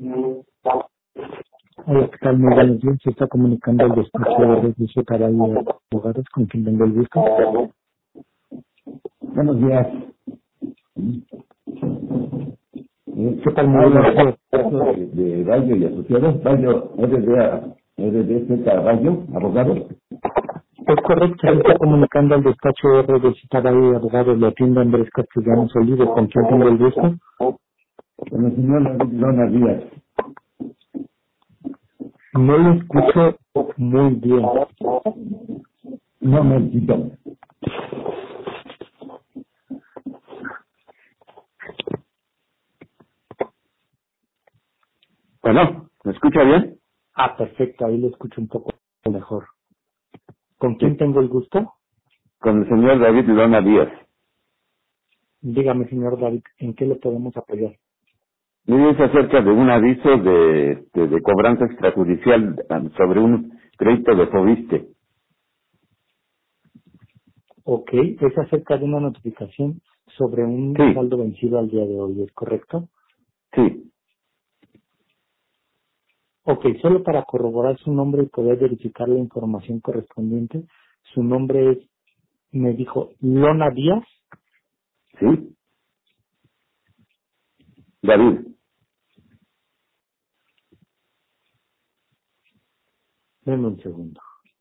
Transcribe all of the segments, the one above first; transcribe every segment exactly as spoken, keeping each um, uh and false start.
Hola, ¿qué tal? Muy buenos días. Se está comunicando el despacho de Registro para abogados con quien tengo el gusto. Buenos días. ¿Qué tal? Muy buenos días. De, de Bayo y Asociados, Bayo, R D A, R D Z Bayo, abogados. Es correcto, se está comunicando al despacho de Registro para abogados. Le atiende Andrés Castellanos Olivo, con quien tengo el gusto. Con el señor David Lona Díaz. No lo escucho muy bien. Un momentito. Bueno, ¿me escucha bien? Ah, perfecto, ahí lo escucho un poco mejor. ¿Con quién Sí. tengo el gusto? Con el señor David Lona Díaz. Dígame, señor David, ¿en qué le podemos apoyar? Mire, es acerca de un aviso de, de, de cobranza extrajudicial um, sobre un crédito de Fobiste. Ok, es acerca de una notificación sobre un Sí, saldo vencido al día de hoy, ¿es correcto? sí. Ok, solo para corroborar su nombre y poder verificar la información correspondiente, su nombre es, me dijo, Lona Díaz. ¿Sí? David. Deme un segundo.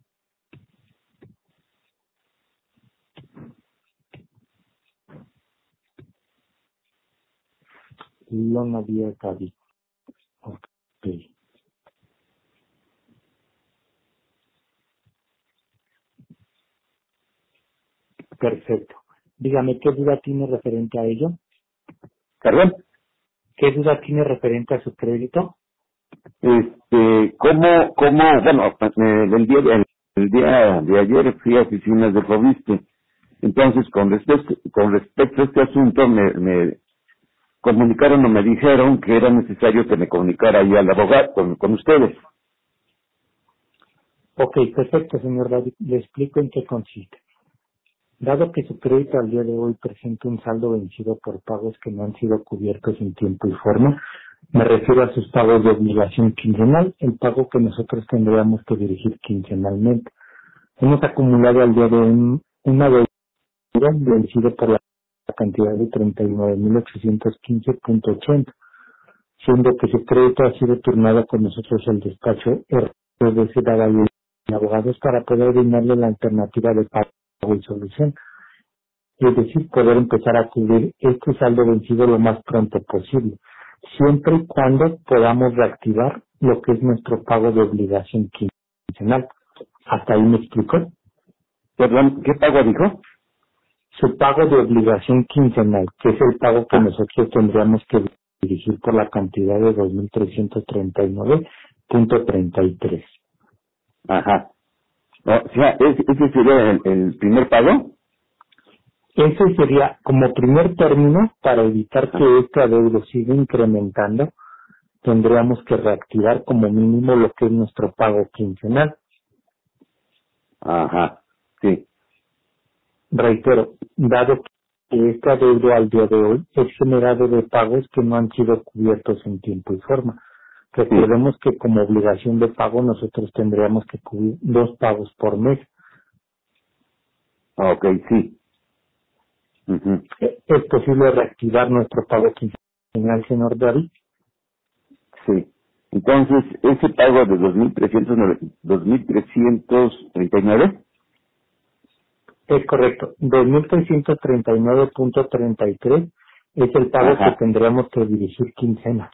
Lona Díaz David. Ok, perfecto. Dígame, ¿qué duda tiene referente a ello? ¿Perdón? ¿Qué duda tiene referente a su crédito? Este, ¿cómo, cómo, bueno, eh, el día, de, el día de ayer fui a oficinas de Fobiste. Entonces, con respecto, con respecto a este asunto, me, me comunicaron o me dijeron que era necesario que me comunicara ahí al abogado, con, con ustedes. Ok, perfecto, señor David. Le explico en qué consiste. Dado que su crédito al día de hoy presenta un saldo vencido por pagos que no han sido cubiertos en tiempo y forma, me refiero a sus pagos de obligación quincenal, el pago que nosotros tendríamos que dirigir quincenalmente. Hemos acumulado al día de hoy un, una deuda vencida por la cantidad de treinta y nueve mil ochocientos quince punto ochenta, siendo que su crédito ha sido turnado con nosotros el despacho R D C de abogados para poder brindarle la alternativa de pago y solución. Es decir, poder empezar a cubrir este saldo vencido lo más pronto posible, siempre y cuando podamos reactivar lo que es nuestro pago de obligación quincenal. ¿Hasta ahí me explico? Perdón, ¿qué pago dijo? Su pago de obligación quincenal, que es el pago que Ah, nosotros tendríamos que dirigir por la cantidad de dos mil trescientos treinta y nueve punto treinta y tres. ajá. O sea, ¿ese, ese sería el, el primer pago? Ese sería como primer término para evitar Ah, que este adeudo siga incrementando. Tendríamos que reactivar como mínimo lo que es nuestro pago quincenal. ajá, sí, Reitero, dado que este adeudo al día de hoy es generado de pagos que no han sido cubiertos en tiempo y forma. sí. Recordemos que como obligación de pago nosotros tendríamos que cubrir dos pagos por mes. Ok, sí. Ujú, ¿Es posible reactivar nuestro pago quincenal, señor David? sí. Entonces, ese pago de dos mil trescientos dos mil trescientos treinta y nueve. Es correcto. dos mil trescientos treinta y nueve punto treinta y tres es el pago que Ajá, tendríamos que dirigir quincena,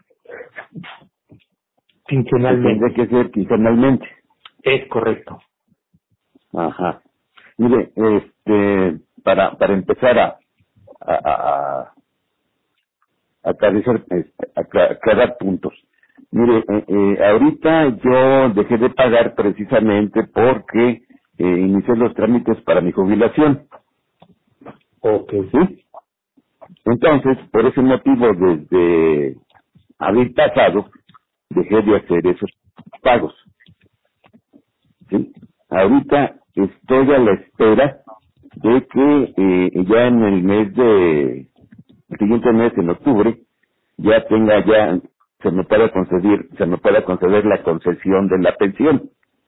que tendría quincenalmente. que ser quincenalmente. Es correcto. Ajá. Mire, este, para, para empezar a, a, a, a aclarar, este, acla- aclarar puntos. Mire, eh, eh, ahorita yo dejé de pagar precisamente porque eh, inicié los trámites para mi jubilación, Ok. ¿sí? Entonces, por ese motivo, desde abril pasado, dejé de hacer esos pagos, ¿sí? Ahorita estoy a la espera de que eh, ya en el mes de, el siguiente mes, en octubre, ya tenga ya se me pueda conceder, se me pueda conceder la concesión de la pensión.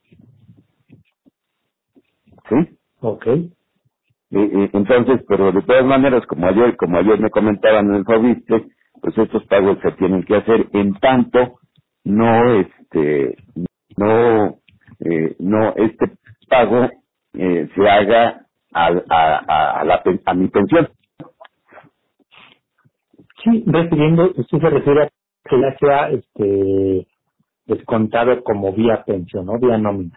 ¿Sí? Ok. Y, y, entonces, pero de todas maneras, como ayer, como ayer me comentaban en el Fobiste, pues estos pagos se tienen que hacer en tanto no, este, no, eh, no, este pago eh, se haga a, a, a, a, la, a mi pensión. Sí, recibiendo, usted se refiere a que ya sea este descontado como vía pensión, ¿no? Vía nómina.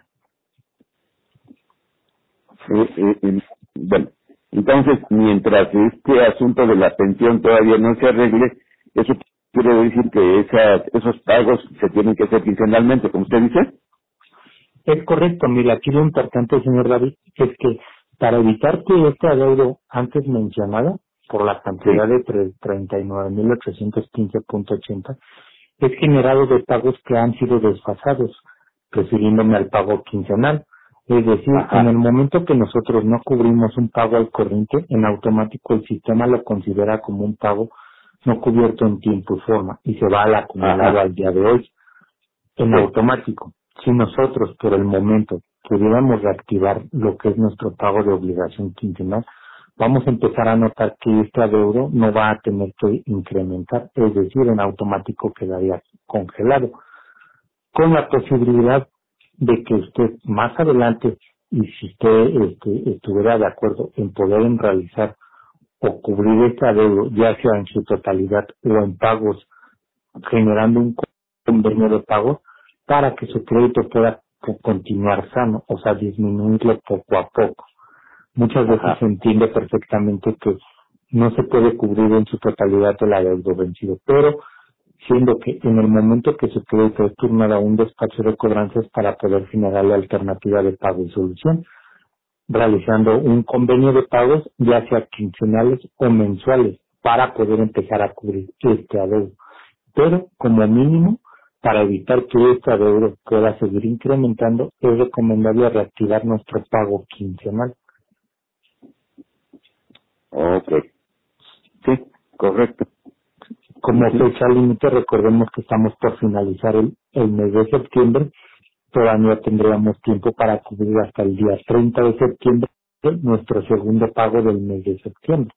Eh, eh, eh, bueno, entonces, mientras este asunto de la pensión todavía no se arregle, eso quiere decir que esas, esos pagos se tienen que hacer quincenalmente, como usted dice. Es correcto, mire, aquí lo importante, señor David, es que para evitar que este adeudo antes mencionado, por la Sí. cantidad de treinta y nueve mil ochocientos quince punto ochenta, es generado de pagos que han sido desfasados, refiriéndome al pago quincenal. Es decir, en Ajá. el momento que nosotros no cubrimos un pago al corriente, en automático el sistema lo considera como un pago no cubierto en tiempo y forma y se va al acumulado Ajá. al día de hoy, en Sí. automático. Si nosotros por el momento pudiéramos reactivar lo que es nuestro pago de obligación quincenal, vamos a empezar a notar que este adeudo no va a tener que incrementar, es decir, en automático quedaría congelado, con la posibilidad de que usted más adelante, y si usted este, estuviera de acuerdo en poder en realizar o cubrir este adeudo, ya sea en su totalidad o en pagos, generando un convenio de pago para que su crédito pueda co- continuar sano, o sea, disminuirlo poco a poco. Muchas veces Ajá. se entiende perfectamente que no se puede cubrir en su totalidad el adeudo vencido, pero siendo que en el momento que su crédito es turnado a un despacho de cobranzas para poder generar la alternativa de pago y solución, realizando un convenio de pagos, ya sea quincenales o mensuales, para poder empezar a cubrir este adeudo. Pero, como mínimo, para evitar que este adeudo pueda seguir incrementando, es recomendable reactivar nuestro pago quincenal. Ok. Sí, correcto. Como Ujú. fecha límite, recordemos que estamos por finalizar el, el mes de septiembre, todavía tendríamos tiempo para cubrir hasta el día treinta de septiembre nuestro segundo pago del mes de septiembre.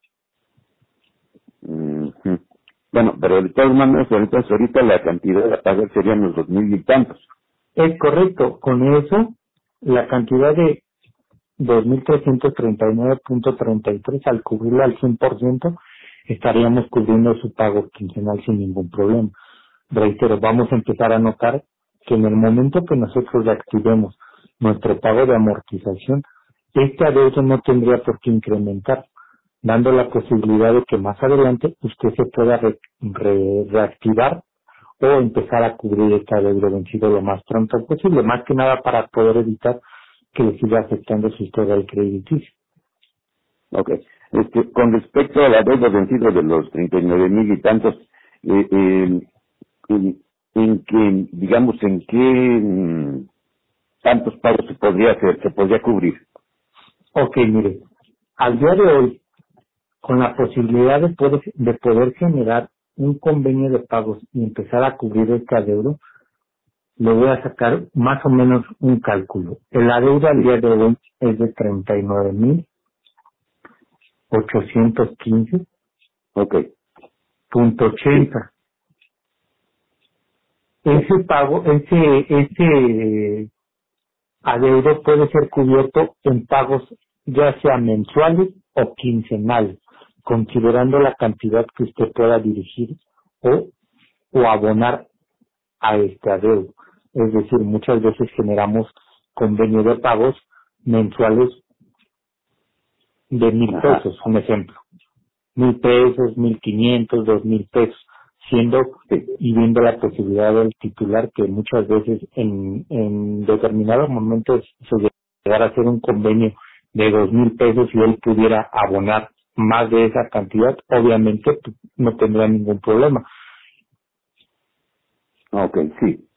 Ujú. Bueno, pero de todas maneras, ahorita, ahorita la cantidad de pagar serían los dos mil y tantos. Es correcto, con eso la cantidad de dos mil trescientos treinta y nueve punto treinta y tres al cubrirlo al cien por ciento estaríamos cubriendo su pago quincenal sin ningún problema. Reitero, vamos a empezar a notar que en el momento que nosotros reactivemos nuestro pago de amortización, este adeudo no tendría por qué incrementar, dando la posibilidad de que más adelante usted se pueda re- re- reactivar o empezar a cubrir este adeudo vencido lo más pronto posible, más que nada para poder evitar que le siga afectando su historial crediticio. Ok. Este, con respecto a la deuda vencida de los treinta y nueve mil y tantos, eh, eh, en, en que, digamos, en qué mm, tantos pagos se podría hacer, se podría cubrir. Ok, mire, al día de hoy, con la posibilidad de poder, de poder generar un convenio de pagos y empezar a cubrir este adeudo, le voy a sacar más o menos un cálculo. El adeudo al Sí. día de hoy es de treinta y nueve mil ochocientos quince Ok. punto Sí. ochenta. Sí. Ese pago, ese, ese adeudo puede ser cubierto en pagos ya sea mensuales o quincenales, considerando la cantidad que usted pueda dirigir o, o abonar a este adeudo. Es decir, muchas veces generamos convenio de pagos mensuales de mil Ajá. pesos, un ejemplo. Mil pesos, mil quinientos, dos mil pesos, siendo Sí. y viendo la posibilidad del titular que muchas veces en, en determinados momentos se llegara a hacer un convenio de dos mil pesos y él pudiera abonar más de esa cantidad, obviamente pues, no tendrá ningún problema. Ok, sí.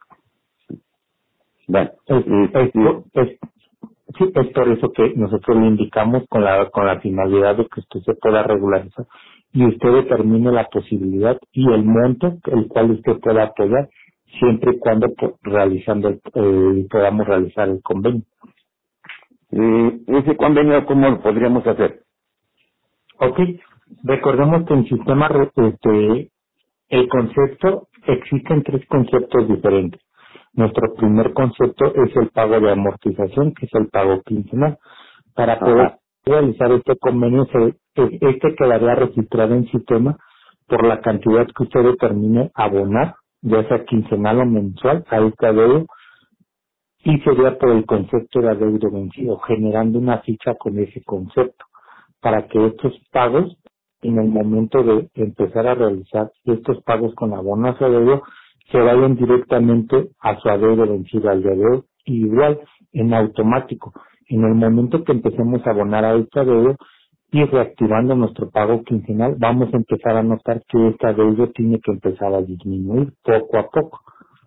Bueno, Es, es, este, es, sí, es por eso que nosotros le indicamos con la, con la finalidad de que usted se pueda regularizar y usted determine la posibilidad y el monto el cual usted pueda apoyar siempre y cuando po- realizando el, eh, podamos realizar el convenio. Eh, ese convenio, ¿cómo lo podríamos hacer? Ok, recordemos que en sistema re- este, el concepto, existen tres conceptos diferentes. Nuestro primer concepto es el pago de amortización, que es el pago quincenal. Para poder Ajá. realizar este convenio, se, e- este quedaría registrado en sistema por la cantidad que usted determine abonar, ya sea quincenal o mensual, a este adeudo, y sería por el concepto de adeudo vencido, generando una ficha con ese concepto, para que estos pagos, en el momento de empezar a realizar estos pagos con abono a su adeudo, se vayan directamente a su adeudo vencido al día de hoy, y igual, en automático. En el momento que empecemos a abonar a este adeudo y reactivando nuestro pago quincenal, vamos a empezar a notar que este adeudo tiene que empezar a disminuir poco a poco.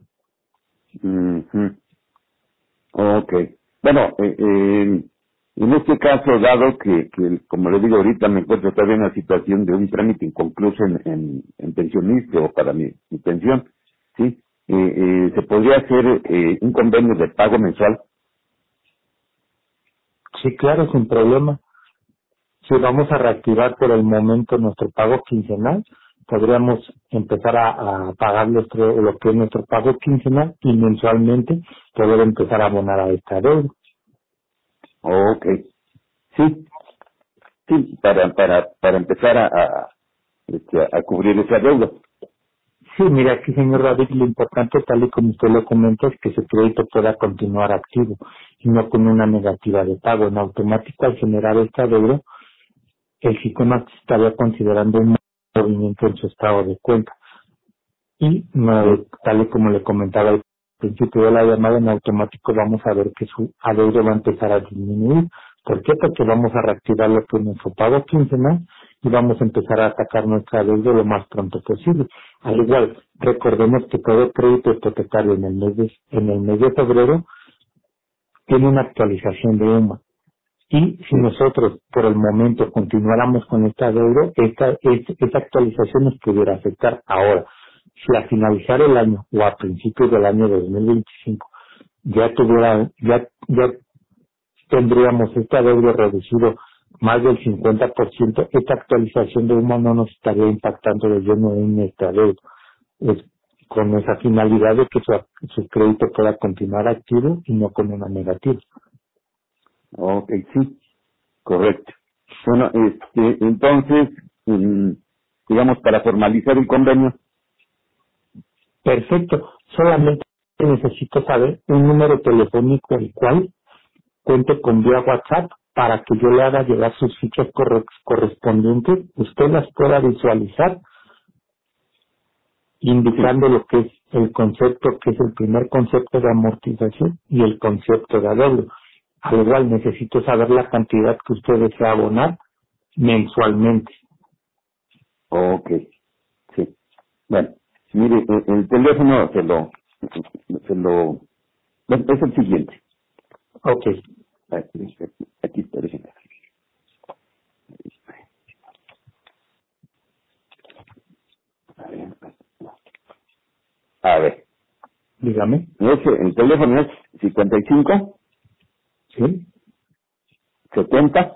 Ujú. Ok. Bueno, eh, eh, en este caso, dado que, que, como le digo ahorita, me encuentro todavía en una situación de un trámite inconcluso en, en, en pensionista o para mi, mi pensión, ¿sí? Eh, eh, ¿Se podría hacer eh, un convenio de pago mensual? Sí, claro, sin problema. Si vamos a reactivar por el momento nuestro pago quincenal, podríamos empezar a, a pagar nuestro, lo que es nuestro pago quincenal y mensualmente poder empezar a abonar a esta deuda. Ok. Sí, sí, para, para, para empezar a, a, este, a cubrir esa deuda. Sí, mira aquí, señor David, lo importante, tal y como usted lo comenta, es que su crédito pueda continuar activo y no con una negativa de pago. En automático, al generar esta deuda, el sistema estaría considerando un movimiento en su estado de cuenta. Y no, Sí. tal y como le comentaba al principio de la llamada, en automático vamos a ver que su adeudo va a empezar a disminuir. ¿Por qué? Porque vamos a reactivar lo que es nuestro pago quincenal y vamos a empezar a sacar nuestra adeudo lo más pronto posible. Al igual, recordemos que todo crédito hipotecario en el mes de, en el mes de febrero tiene una actualización de UMA. Y si Sí. nosotros por el momento continuáramos con esta deuda, esta, es- esta actualización nos pudiera afectar. Ahora, si a finalizar el año o a principios del año dos mil veinticinco ya tuviera, ya, ya tendríamos esta deuda reducido más del cincuenta por ciento, esta actualización de humo no nos estaría impactando de lleno en esta deuda. Es con esa finalidad de que su, su crédito pueda continuar activo y no con una negativa. Ok, sí, correcto. Bueno, este, entonces, mm, digamos, para formalizar el convenio, Perfecto. Solamente necesito saber un número telefónico el cual cuente con vía WhatsApp para que yo le haga llegar sus fichas corre- correspondientes, usted las pueda visualizar, sí. indicando lo que es el concepto, que es el primer concepto de amortización y el concepto de adeudo. Al igual necesito saber la cantidad que usted desea abonar mensualmente. Ok, sí. Bueno, mire, el, el teléfono se lo, se lo, bueno, es el siguiente. Ok, Aquí, aquí está, déjenme. A ver, a ver. dígame. Ese, el teléfono es cincuenta y cinco, ¿Sí? setenta,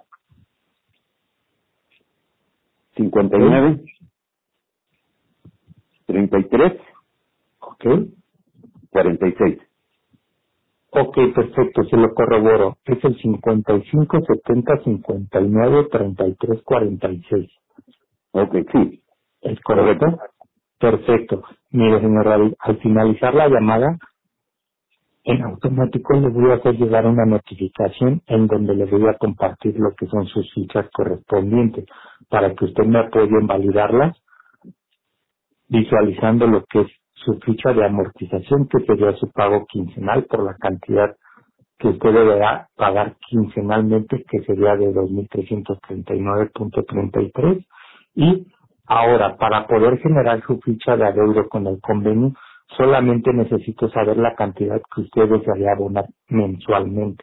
cincuenta y Ok, nueve, treinta y tres, ok. cuarenta y seis. Ok, perfecto, se lo corroboro. Es el cincuenta y cinco, setenta, cincuenta y nueve, treinta y tres, cuarenta y seis. Ok, sí, ¿Es correcto. correcto? Perfecto. Mire, señor David, al finalizar la llamada, en automático le voy a hacer llegar una notificación en donde le voy a compartir lo que son sus fichas correspondientes para que usted me apoye en validarlas, visualizando lo que es su ficha de amortización, que sería su pago quincenal por la cantidad que usted deberá pagar quincenalmente, que sería de dos mil trescientos treinta y nueve punto treinta y tres. Y ahora, para poder generar su ficha de adeudo con el convenio, solamente necesito saber la cantidad que usted desearía abonar mensualmente.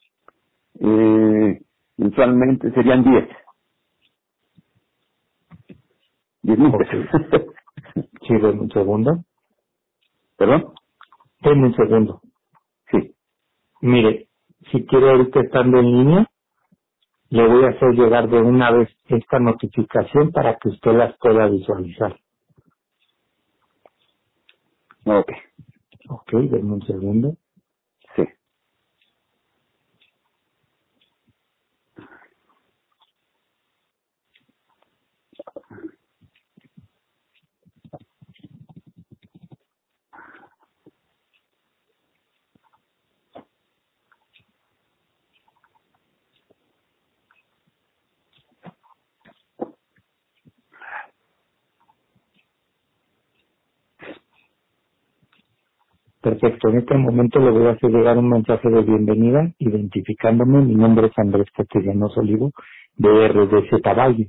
Eh, mensualmente serían diez. diez mil Ok. pesos. Sí, denme un segundo. ¿Perdón? Denme un segundo. Sí. Mire, si quiere ahorita estando en línea, le voy a hacer llegar de una vez esta notificación para que usted las pueda visualizar. Ok. Ok, denme un segundo. Sí. Perfecto, en este momento le voy a hacer llegar un mensaje de bienvenida identificándome. Mi nombre es Andrés Castellanos Olivo, de R D C Valle.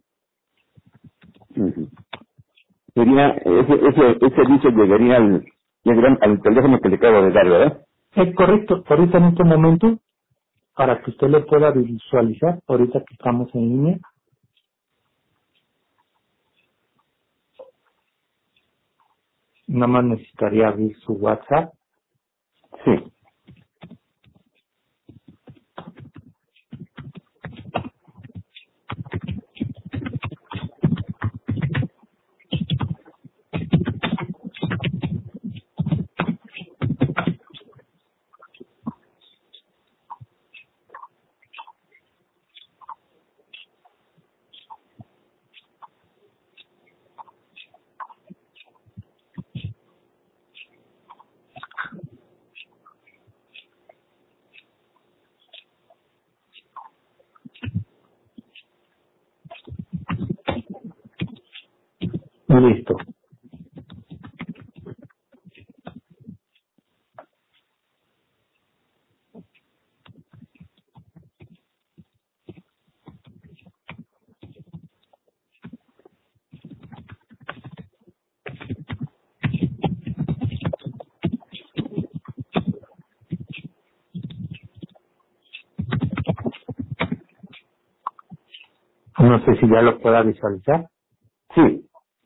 Ujú. Sería, ese, ese, ese servicio llegaría al, llegaría al teléfono que le acabo de dar, ¿verdad? Es correcto, ahorita en este momento, para que usted lo pueda visualizar, ahorita que estamos en línea, nada más necesitaría abrir su WhatsApp. Sí. Listo. No sé si ya lo pueda visualizar. Sí.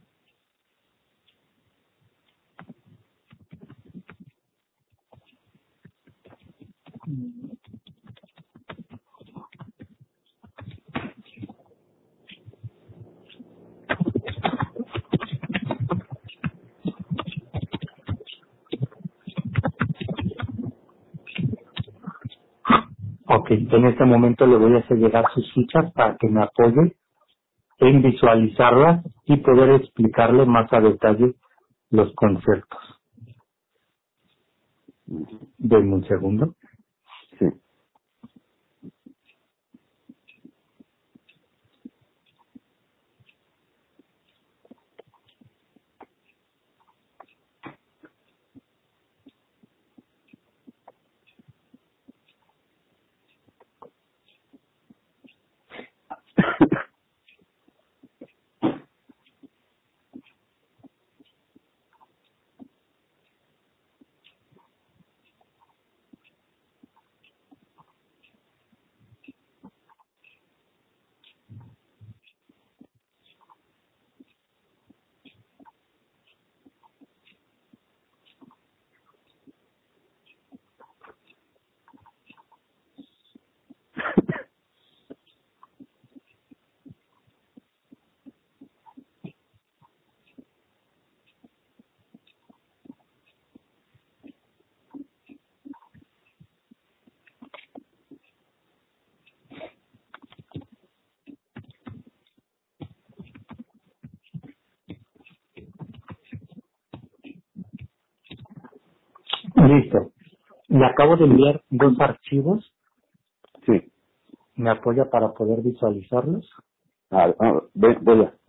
Ok, en este momento le voy a hacer llegar sus fichas para que me apoye en visualizarlas y poder explicarle más a detalle los conceptos. Ujú. Denme un segundo. Sí. Listo. Le acabo de enviar dos archivos. Sí. ¿Me apoya para poder visualizarlos? Ah, ah, ve- voy a.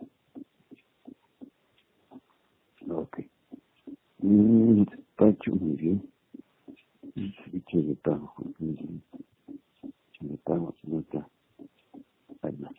Ok. Mm, despacho, muy bien. Ficha de pago. Muy bien. Ficha de pago, aquí no está. Ahí va.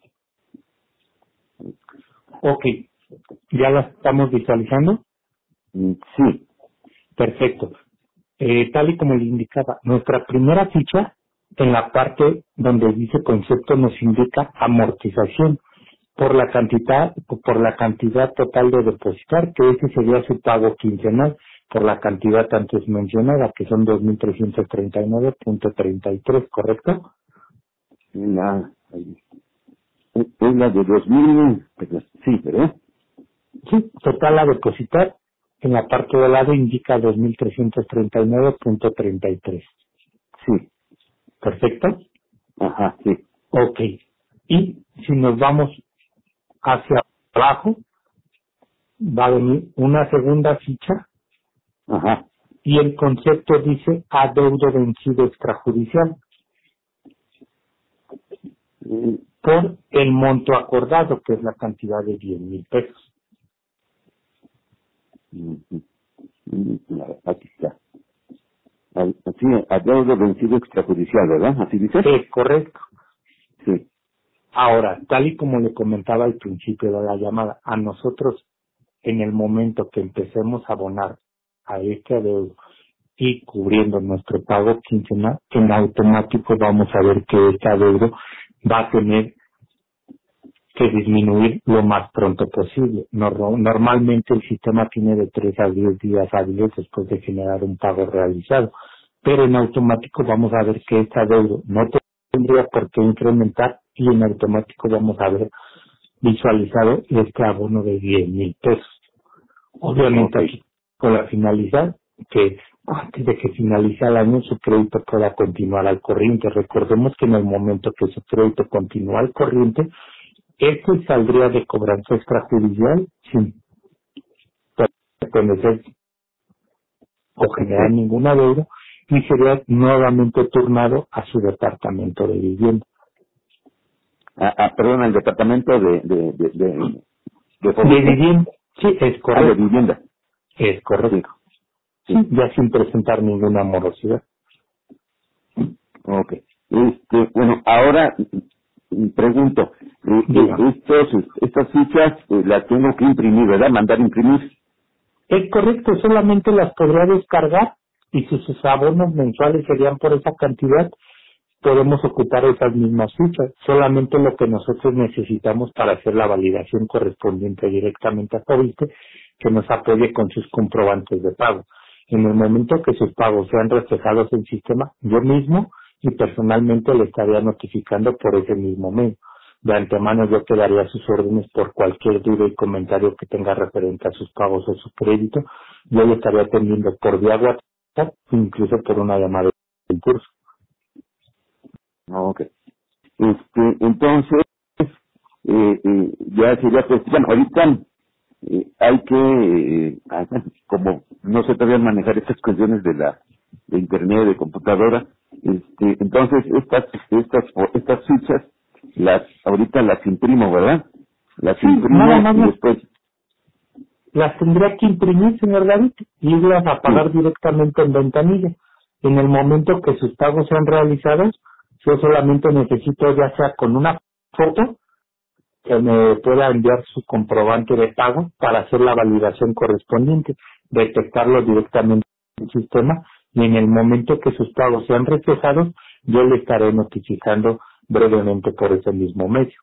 Ok. ¿Ya las estamos visualizando? Mm, sí. Perfecto. Eh, tal y como le indicaba, nuestra primera ficha, en la parte donde dice concepto, nos indica amortización. por la cantidad, por la cantidad total de depositar, que ese sería su pago quincenal, por la cantidad antes mencionada, que son dos mil trescientos treinta y nueve punto treinta y tres, ¿correcto? La, es la de dos mil, sí, ¿verdad? Sí, total a depositar, en la parte del lado indica dos mil trescientos treinta y nueve punto treinta y tres. Sí. ¿Perfecto? Ajá, sí. Ok. Y si nos vamos hacia abajo, va a venir una segunda ficha Ajá. y el concepto dice adeudo vencido extrajudicial Mm, por el monto acordado, que es la cantidad de diez mil pesos. mm, mm, mm, Aquí está. Al- Sí, adeudo vencido extrajudicial, ¿verdad? ¿Así dice? Es correcto. Sí. Ahora, tal y como le comentaba al principio de la llamada, a nosotros en el momento que empecemos a abonar a este adeudo y cubriendo nuestro pago quincenal, en automático vamos a ver que este adeudo va a tener que disminuir lo más pronto posible. Nor- Normalmente el sistema tiene de tres a diez días hábiles después de generar un pago realizado, pero en automático vamos a ver que este adeudo no tendría por qué incrementar y en automático vamos a ver visualizado este abono de diez mil pesos. Obviamente Ok. aquí con la finalidad que antes de que finalice el año su crédito pueda continuar al corriente. Recordemos que en el momento que su crédito continúa al corriente, este saldría de cobranza extrajudicial sin pertenecer o generar Ok. ninguna deuda y sería nuevamente turnado a su departamento de vivienda. Ah, ah, perdón, el departamento de, de, de, de, de De Fobiste. vivienda, sí, es Ah, de correcto, vivienda. es Sí, correcto. Sí, sí. ya sin presentar ninguna morosidad. Ok. Este, bueno, ahora mm, pregunto, eh, eh, Diga. estos, estas fichas eh, las tengo que imprimir, ¿verdad? Mandar imprimir. Es correcto, solamente las podría descargar y si sus abonos mensuales serían por esa cantidad, podemos ocupar esas mismas fichas. Solamente lo que nosotros necesitamos para hacer la validación correspondiente directamente a Fobiste, que nos apoye con sus comprobantes de pago. En el momento que sus pagos sean reflejados en el sistema, yo mismo y personalmente le estaría notificando por ese mismo medio. De antemano yo quedaría a sus órdenes por cualquier duda y comentario que tenga referente a sus pagos o su crédito. Yo le estaría atendiendo por vía WhatsApp, incluso por una llamada de curso. Ok. Este, entonces, eh, eh, ya sería pues, bueno, ahorita eh, hay que, eh, ah, bueno, como no se todavía manejar estas cuestiones de la de internet, de computadora, este, entonces estas, estas, estas fichas, las, ahorita las imprimo, ¿verdad? Las Sí, nada imprimo más y las, después, las tendría que imprimir, señor David, y irlas a pagar sí, directamente en ventanilla. En el momento que sus pagos sean realizados, yo solamente necesito, ya sea con una foto, que me pueda enviar su comprobante de pago para hacer la validación correspondiente, detectarlo directamente en el sistema y en el momento que sus pagos sean reflejados, yo le estaré notificando brevemente por ese mismo medio.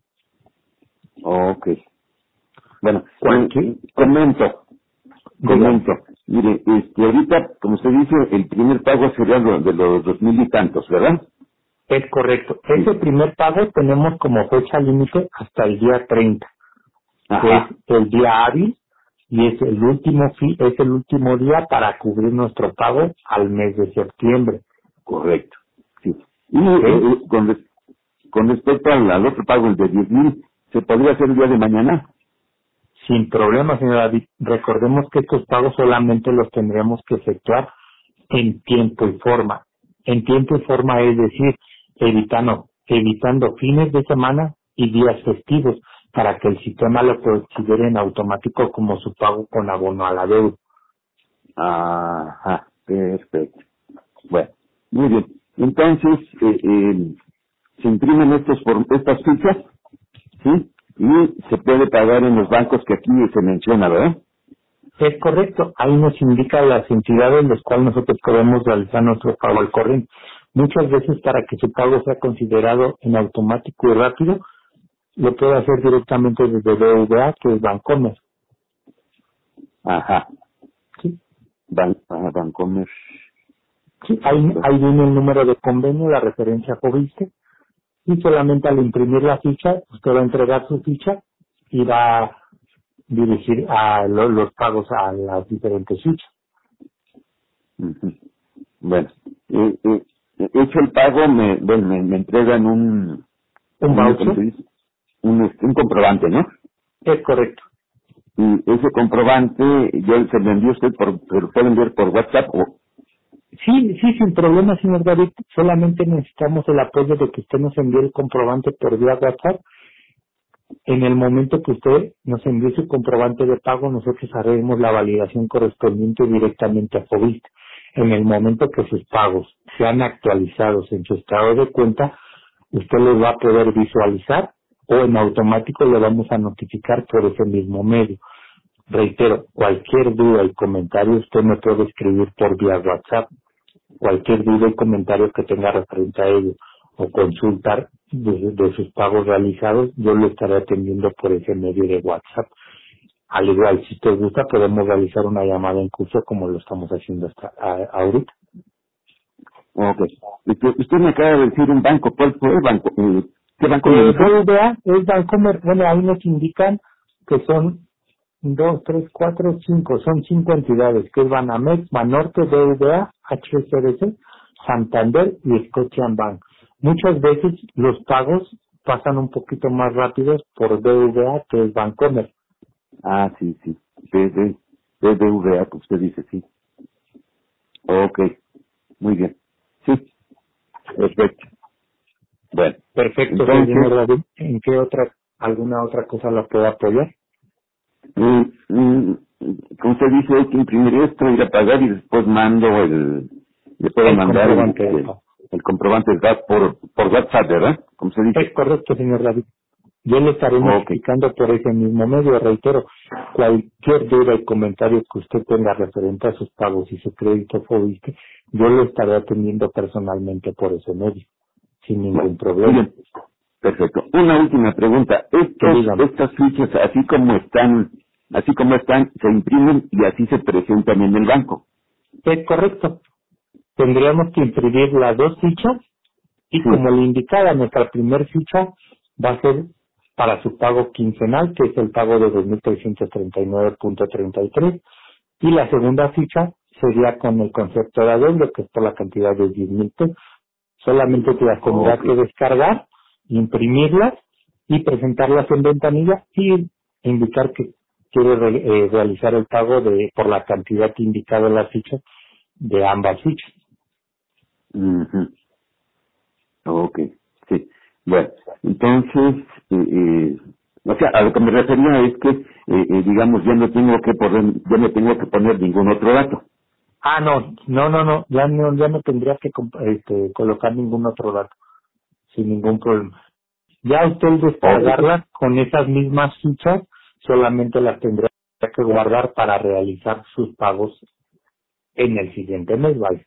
ok. Bueno, Cualquier, eh, comento, dígame. comento. Mire, este, ahorita, como usted dice, el primer pago sería lo- de los dos mil y tantos, ¿verdad? Es correcto. Sí. Ese primer pago tenemos como fecha límite hasta el día treinta, que es Ajá, el día hábil y es el último fi- es el último día para cubrir nuestro pago al mes de septiembre. correcto. Sí. Y eh, ¿Ok? eh, con, res- con respecto al, al otro pago, el de diez mil, ¿se podría hacer el día de mañana? Sin problema, señora David. Recordemos que estos pagos solamente los tendremos que efectuar en tiempo y forma. En tiempo y forma es decir, evitando, evitando fines de semana y días festivos para que el sistema lo considere en automático como su pago con abono a la deuda. Ajá, perfecto. Bueno, muy bien. Entonces, eh, eh, se imprimen estos por, estas fichas, ¿sí? Y se puede pagar en los bancos que aquí se menciona, ¿verdad? Es correcto, ahí nos indica las entidades en las cuales nosotros podemos realizar nuestro pago al corriente. Muchas veces para que su pago sea considerado en automático y rápido, lo puede hacer directamente desde B B V A, que es Bancomer. Ajá. Sí, Ban, ah, Bancomer. sí, ahí, ahí viene el número de convenio, la referencia FOBISTE, y solamente al imprimir la ficha, usted va a entregar su ficha y va a dirigir a lo- los pagos a las diferentes fichas. Ujú. Bueno, eh, eh, hecho el pago, me, bueno, me, me entregan un, Un un, ¿cómo se voucher, dice? Un, este, un comprobante, ¿no? es correcto. Y ese comprobante, yo se lo envío a usted, por, se lo puede enviar por WhatsApp o... Sí, sí, sin problema, señor David. Solamente necesitamos el apoyo de que usted nos envíe el comprobante por vía WhatsApp. En el momento que usted nos envíe su comprobante de pago, nosotros haremos la validación correspondiente directamente a FOBIST. En el momento que sus pagos sean actualizados en su estado de cuenta, usted los va a poder visualizar o en automático le vamos a notificar por ese mismo medio. Reitero, cualquier duda y comentario usted me puede escribir por vía WhatsApp. Cualquier duda y comentario que tenga referente a ello o consultar de, de sus pagos realizados, yo lo estaré atendiendo por ese medio de WhatsApp. Al igual, si te gusta, podemos realizar una llamada en curso como lo estamos haciendo hasta a- ahorita. Ok. Usted, usted me acaba de decir un banco, ¿cuál fue el banco? Eh, ¿Qué banco me Eh, dijo? B V A es Bancomer, bueno, ahí nos indican que son dos, tres, cuatro, cinco, son cinco entidades, que es Banamex, Banorte, B V A, H S B C, Santander y Scotiabank. Muchas veces los pagos pasan un poquito más rápidos por B V A, que es Bancomer. Ah, sí, sí. B B B B V A, que usted dice, sí. Ok, muy bien. Sí, perfecto. Bueno, Perfecto, señor entonces, David. ¿En qué otra, alguna otra cosa la puedo apoyar? mm, mm, como usted dice, hay que imprimir esto, ir a pagar y después mando el, le puedo El mandar el, comprobante de el, pago. el comprobante de pago por, por WhatsApp, ¿verdad? Como se Es dice. correcto, señor David. Yo le estaré Ok, notificando por ese mismo medio, reitero, cualquier duda y comentario que usted tenga referente a sus pagos y su crédito FOBISTE, yo lo estaré atendiendo personalmente por ese medio, sin bueno, ningún muy problema. bien. Perfecto. Una última pregunta. Estos, Dígame, estas fichas, así como están, así como están, se imprimen y así se presentan en el banco. es correcto. Tendríamos que imprimir las dos fichas y Sí. como le indicaba, nuestra primer ficha va a ser para su pago quincenal, que es el pago de dos mil trescientos treinta y nueve punto treinta y tres, y la segunda ficha sería con el concepto de adeudo, que es por la cantidad de diez mil pesos. Solamente te las tendrá Ok. que descargar, imprimirlas y presentarlas en ventanilla y indicar que quiere re- eh, realizar el pago de por la cantidad indicada en la ficha de ambas fichas. Ujú. Ok. Sí. Bueno, entonces, eh, eh, o sea, a lo que me refería es que, eh, eh, digamos, ya no tengo que poner, ya no tengo que poner ningún otro dato. Ah, no, no, no, no, ya no, ya no tendría que comp- este, colocar ningún otro dato, sin ningún problema. Ya usted al Ok. descargarlas con esas mismas fichas, solamente las tendrá que guardar para realizar sus pagos en el siguiente mes, ¿vale?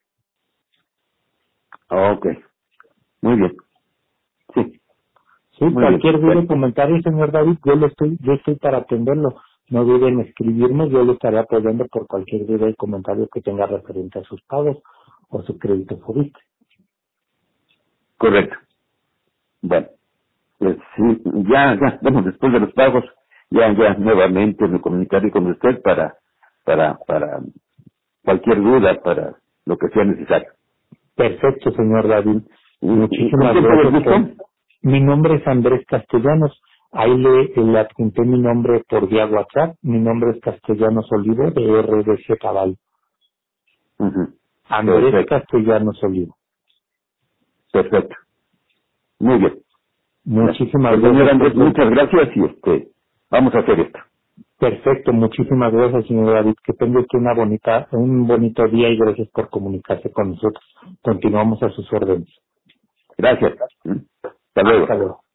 Ok. Muy bien. Sí. Sí, Muy bien. cualquier duda Bueno, o comentario, señor David, yo lo estoy, yo estoy para atenderlo. No duden en escribirme, yo le estaré apoyando por cualquier duda y comentario que tenga referente a sus pagos o su crédito FOBISTE. correcto. Bueno. Pues sí, ya, ya, bueno, después de los pagos, ya, ya, nuevamente me comunicaré con usted para, para, para cualquier duda, para lo que sea necesario. Perfecto, señor David. ¿Y, y con Muchísimas quién tengo el gracias por... gusto? Mi nombre es Andrés Castellanos. Ahí le, le adjunté mi nombre por vía WhatsApp. Mi nombre es Castellanos Olivo de R D C Cabal. Ujú. Andrés Perfecto, Castellanos Olivo. perfecto. Muy bien. Ya. Muchísimas Pues señor gracias por Andrés, su... muchas gracias y este, vamos a hacer esto. Perfecto, muchísimas gracias, señor David. Que tenga usted una bonita, un bonito día y gracias por comunicarse con nosotros. Continuamos a sus órdenes. Gracias. ¿Mm? Hasta luego. Hasta luego.